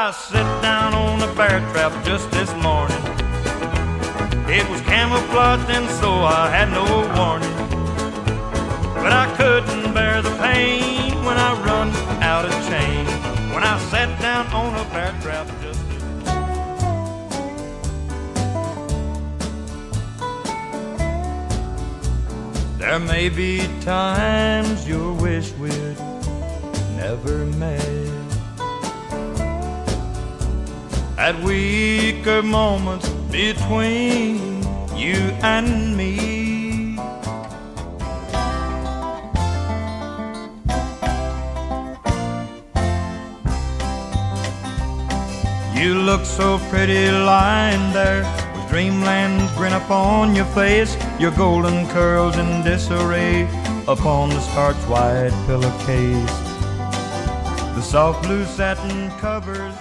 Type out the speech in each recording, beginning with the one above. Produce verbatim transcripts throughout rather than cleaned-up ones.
I sat down on a bear trap just this morning. It was camouflaged and so I had no warning. But I couldn't bear the pain when I run out of chain. When I sat down on a bear trap just this morning. There may be times you'll wish we'd never met, at weaker moments between you and me. You look so pretty lying there, with dreamland's grin upon your face, your golden curls in disarray upon the starch white pillowcase. The soft blue satin covers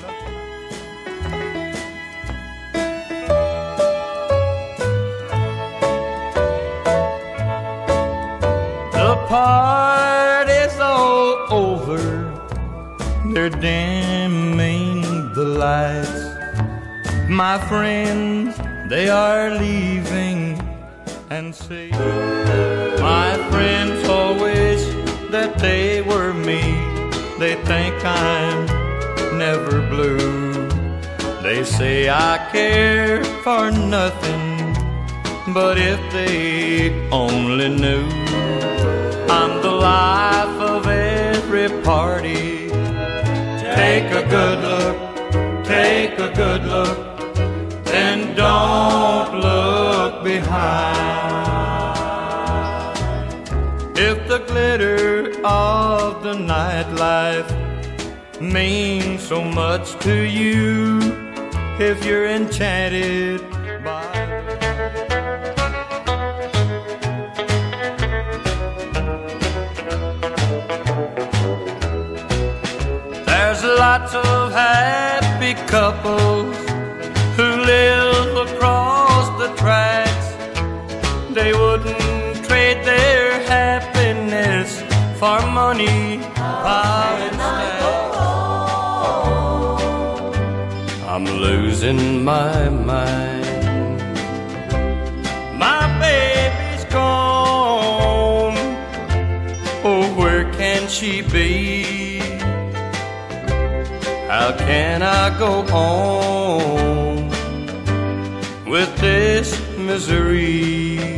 the party's all over, they're dimming the lights. My friends, they are leaving, and say, my friends all wish that they were me. They think I'm never blue. They say I care for nothing, but if they only knew, I'm the life of every party. Take a good look, take a good look, and don't look behind. If the glitter of the nightlife means so much to you, if you're enchanted by there's lots of happy couples who live across the tracks. They wouldn't trade their happiness for money, power, and stacks. I'm losing my mind. My baby's gone. Oh, where can she be? How can I go on with this misery?